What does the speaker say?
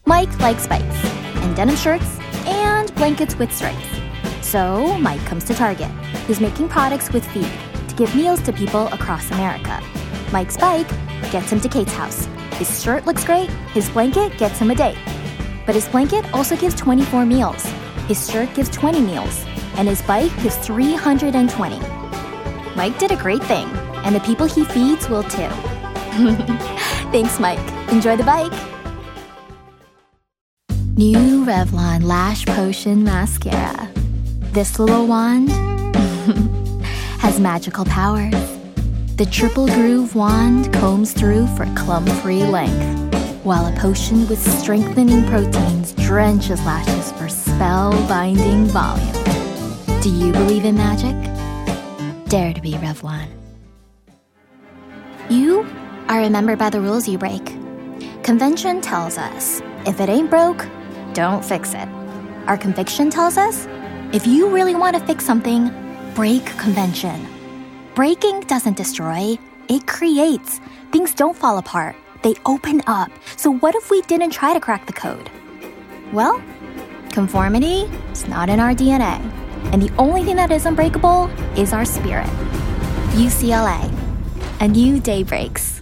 Mike likes bikes, and denim shirts, and blankets with stripes. So Mike comes to Target, who's making products with feed to give meals to people across America. Mike's bike gets him to Kate's house. His shirt looks great, his blanket gets him a date. But his blanket also gives 24 meals. His shirt gives 20 meals, and his bike gives 320. Mike did a great thing, and the people he feeds will too. Thanks, Mike. Enjoy the bike. New Revlon Lash Potion Mascara. This little wand has magical powers. The triple groove wand combs through for clump-free length, while a potion with strengthening proteins drenches lashes for spellbinding volume. Do you believe in magic? Dare to be Revlon. You are remembered by the rules you break. Convention tells us, if it ain't broke, don't fix it. Our conviction tells us, if you really want to fix something, break convention. Breaking doesn't destroy, it creates. Things don't fall apart, they open up. So what if we didn't try to crack the code? Well, conformity is not in our DNA. And the only thing that is unbreakable is our spirit. UCLA. A new day breaks.